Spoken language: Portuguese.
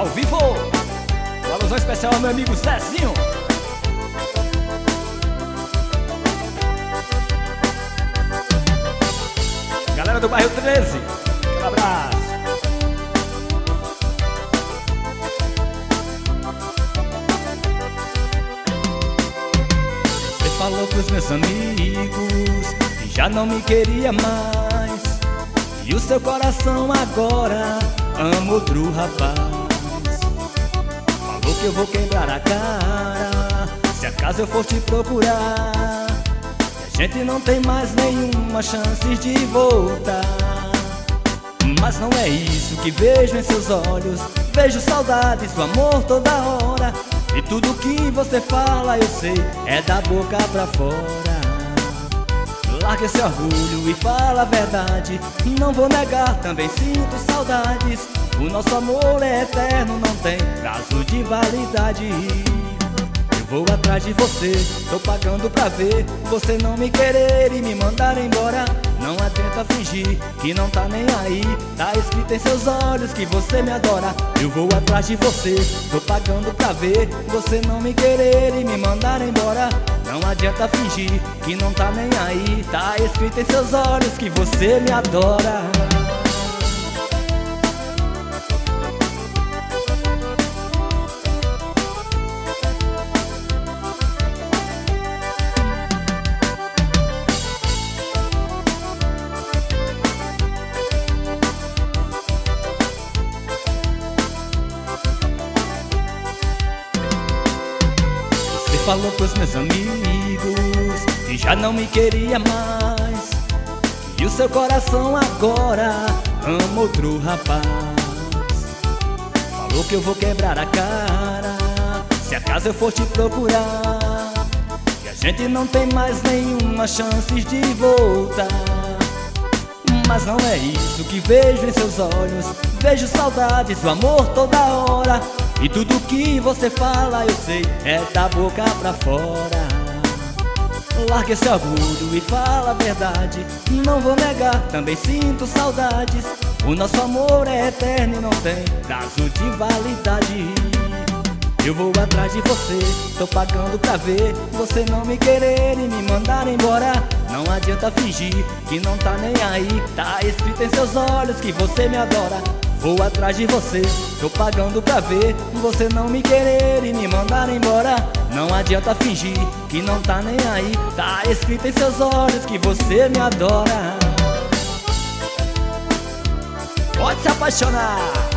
ao vivo. Uma alusão especial ao meu amigo Zezinho. Galera do bairro 13, um abraço. Você falou pros meus amigos que já não me queria mais, e o seu coração agora ama outro rapaz. Falou que eu vou quebrar a cara se acaso eu for te procurar, que a gente não tem mais nenhuma chance de voltar. Mas não é isso que vejo em seus olhos. Vejo saudades do amor toda hora, e tudo que você fala eu sei é da boca pra fora. Larga esse orgulho e fala a verdade. Não vou negar, também sinto saudades. O nosso amor é eterno, não tem prazo de validade. Eu vou atrás de você, tô pagando pra ver você não me querer e me mandar embora. Não adianta fingir que não tá nem aí, tá escrito em seus olhos que você me adora. Eu vou atrás de você, tô pagando pra ver você não me querer e me mandar embora. Não adianta fingir que não tá nem aí, tá escrito em seus olhos que você me adora. Falou pros meus amigos que já não me queria mais, e o seu coração agora ama outro rapaz. Falou que eu vou quebrar a cara se acaso eu for te procurar, que a gente não tem mais nenhuma chance de voltar. Mas não é isso que vejo em seus olhos. Vejo saudades do amor toda hora, e tudo que você fala eu sei é da boca pra fora. Larga esse orgulho e fala a verdade. Não vou negar, também sinto saudades. O nosso amor é eterno e não tem prazo de validade. Eu vou atrás de você, tô pagando pra ver você não me querer e me mandar embora. Não adianta fingir que não tá nem aí, tá escrito em seus olhos que você me adora. Vou atrás de você, tô pagando pra ver você não me querer e me mandar embora. Não adianta fingir que não tá nem aí, tá escrito em seus olhos que você me adora. Pode se apaixonar.